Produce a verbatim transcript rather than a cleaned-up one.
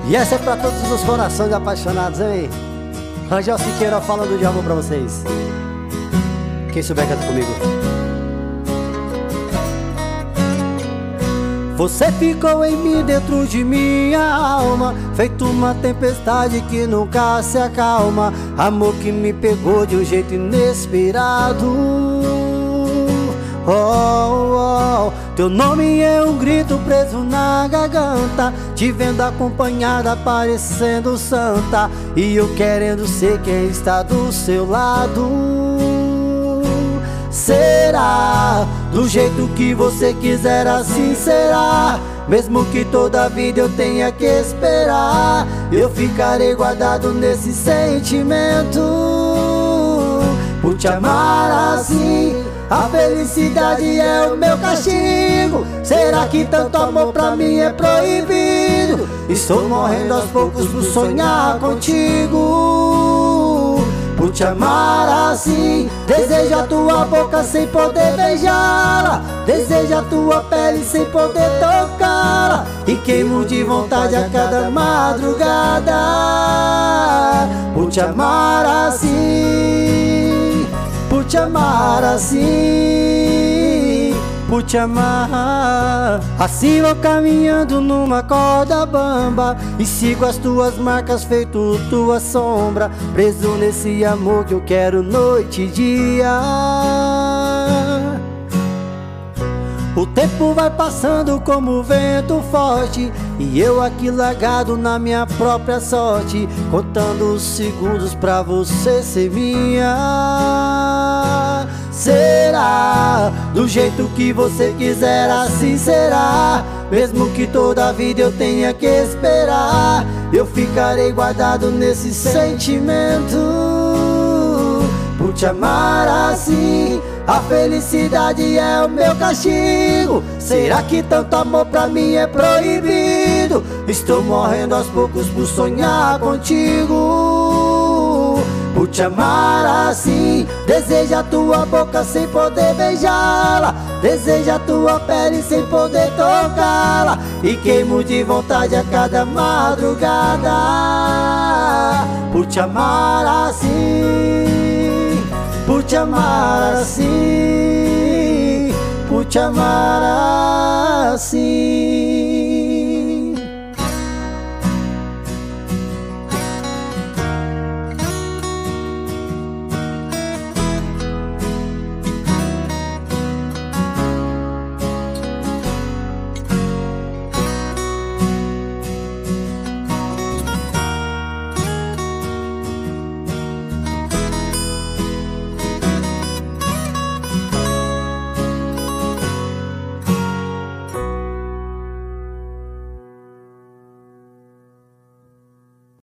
E essa é pra todos os corações apaixonados, hein? Rangel Siqueira falando de amor pra vocês. Quem souber canta comigo. Você ficou em mim, dentro de minha alma, feito uma tempestade que nunca se acalma. Amor que me pegou de um jeito inesperado. Oh, oh, teu nome é um grito preso na garganta, te vendo acompanhada parecendo santa, e eu querendo ser quem está do seu lado. Será do jeito que você quiser, assim será. Mesmo que toda a vida eu tenha que esperar, eu ficarei guardado nesse sentimento. Por te amar assim, a felicidade é o meu castigo. Será que tanto amor pra mim é proibido? Estou morrendo aos poucos por sonhar contigo. Por te amar assim, desejo a tua boca sem poder beijá-la, desejo a tua pele sem poder tocá-la, e queimo de vontade a cada madrugada. Por te amar assim, por te amar assim, por te amar assim, vou caminhando numa corda bamba e sigo as tuas marcas feito tua sombra, preso nesse amor que eu quero noite e dia. O tempo vai passando como vento forte, e eu aqui largado na minha própria sorte, contando os segundos pra você ser minha. Será do jeito que você quiser, assim será. Mesmo que toda a vida eu tenha que esperar, eu ficarei guardado nesse sentimento. Por te amar assim, a felicidade é o meu castigo. Será que tanto amor pra mim é proibido? Estou morrendo aos poucos por sonhar contigo. Por te amar assim, desejo a tua boca sem poder beijá-la, desejo a tua pele sem poder tocá-la, e queimo de vontade a cada madrugada. Por te amar assim, por te amar assim, por te amar assim.